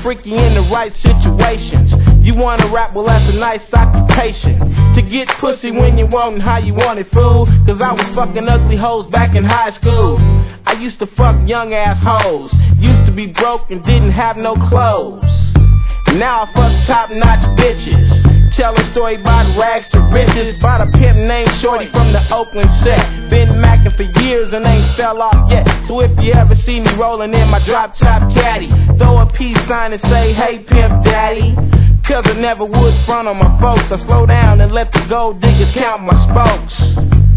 freaky in the right situations. You wanna rap, well that's a nice occupation. To get pussy when you want and how you want it, fool. Cause I was fucking ugly hoes back in high school. I used to fuck young ass hoes. Used to be broke and didn't have no clothes. Now I fuck top notch bitches. Tell a story about rags to riches. About a pimp named Shorty from the Oakland set. Been macking for years and ain't fell off yet. So if you ever see me rolling in my drop top caddy, throw a peace sign and say, hey pimp daddy. Cause I never would front on my folks. I slow down and let the gold diggers count my spokes.